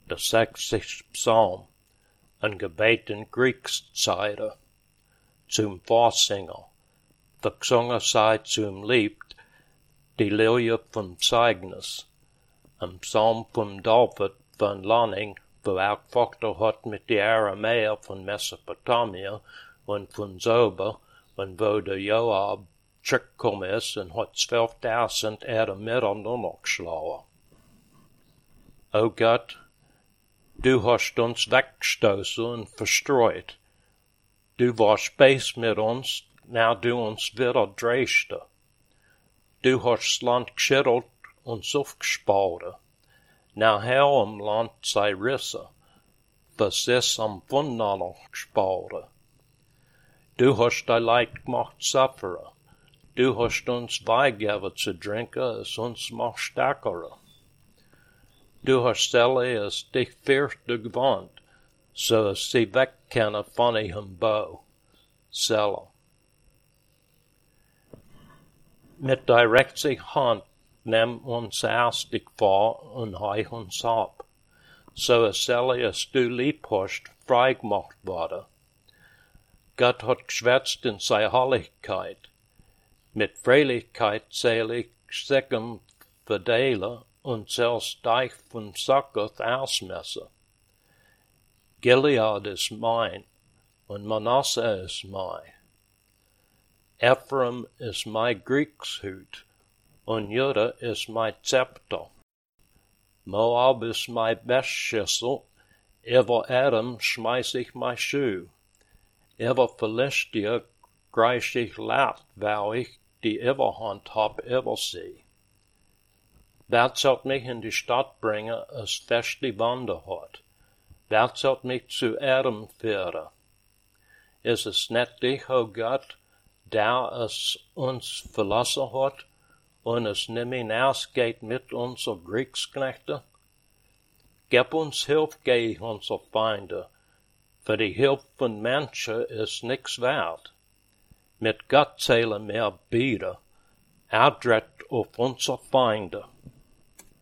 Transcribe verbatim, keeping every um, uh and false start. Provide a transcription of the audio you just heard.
der sechzigste Psalm, ein Gebet in Kriegszeit, zum Vorsänger, vergesungen sei zum Lied, die Lilie vom Zeugnis, ein Psalm von David von Lanning, wo er gefochten hat mit die Aramäer von Mesopotamien und von Sober, und wo der Joab zurückgekommen ist und hat zwölftausend Erde miteinander geschlagen. O Gott, du hast uns weggestoßen und verstreut. Du warst bös mit uns, now du uns wieder drehst. Du hast das Land geschüttelt und aufgespalten. Now hell im Land sei Risse, was ist am voneinander gespalten. Du hast dein Leid gemacht suffere. Du hast uns Weingegeben zu trinken, es uns macht stärker. Du hast alle es dich fürchte gewandt, so es sie wegkennen von ihrem Bau. Selle. Mit der rechten Hand nimm uns erstig vor und heich uns ab, so es alle es du lieb hast, frei gemacht wurde. Gott hat geschwätzt in seiner Heiligkeit. Mit Freilichkeit selig Sichem verdelen und selbst dich von Succoth ausmessen. Gilead ist mein und Manasse ist mein. Ephraim ist mein Kriegshut und Juda ist mein Zepter. Moab ist mein Bestschüssel, über Adam schmeiß ich mein Schuh. Über Philistia greisch ich laut, weil ich die Überhand hab über sie. Wer sollt mich in die Stadt bringen, es fest die Wände hat? Wer sollt mich zu Adam führen? Ist es nicht dich, o Gott, der es uns verlassen hat und es nimmer hinausgeht mit unser Kriegsknechte? Gib uns Hilfe gegen unsere Feinde, für die Hilfe von Menschen ist nix wert. Mit Gott zählen wir beide, er dreht auf unsere Feinde.